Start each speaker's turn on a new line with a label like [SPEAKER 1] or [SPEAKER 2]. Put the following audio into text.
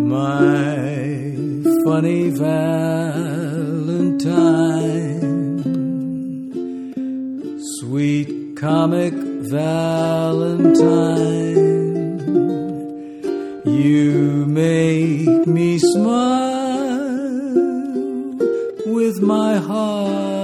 [SPEAKER 1] My funny Valentine, sweet comic Valentine, you make me smile with my heart.